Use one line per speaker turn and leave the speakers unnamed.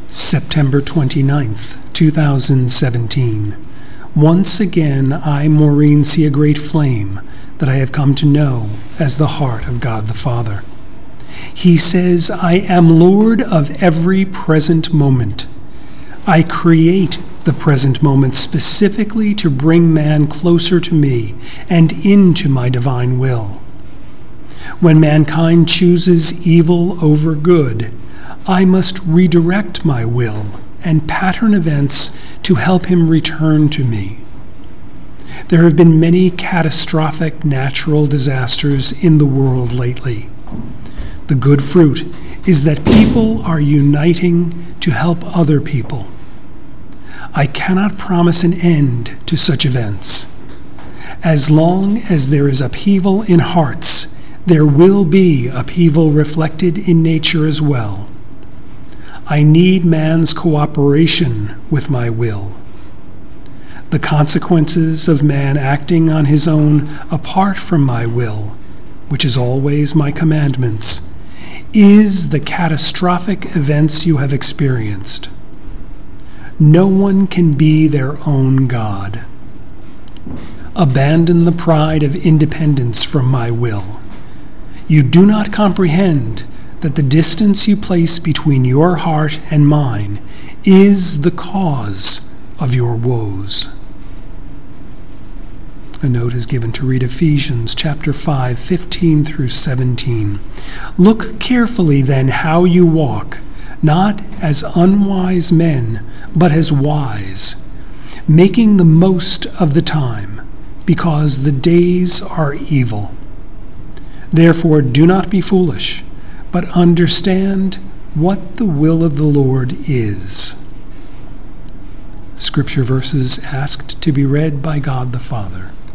September 29th, 2017. Once again, I, Maureen, see a great flame that I have come to know as the heart of God the Father. He says, I am Lord of every present moment. I create the present moment specifically to bring man closer to me and into my divine will. When mankind chooses evil over good, I must redirect my will and pattern events to help him return to me. There have been many catastrophic natural disasters in the world lately. The good fruit is that people are uniting to help other people. I cannot promise an end to such events. As long as there is upheaval in hearts, there will be upheaval reflected in nature as well. I need man's cooperation with my will. The consequences of man acting on his own apart from my will, which is always my commandments, is the catastrophic events you have experienced. No one can be their own God. Abandon the pride of independence from my will. You do not comprehend that the distance you place between your heart and mine is the cause of your woes. A note is given to read Ephesians chapter 5, 15 through 17. Look carefully then how you walk, not as unwise men, but as wise, making the most of the time, because the days are evil. Therefore do not be foolish, but understand what the will of the Lord is. Scripture verses asked to be read by God the Father.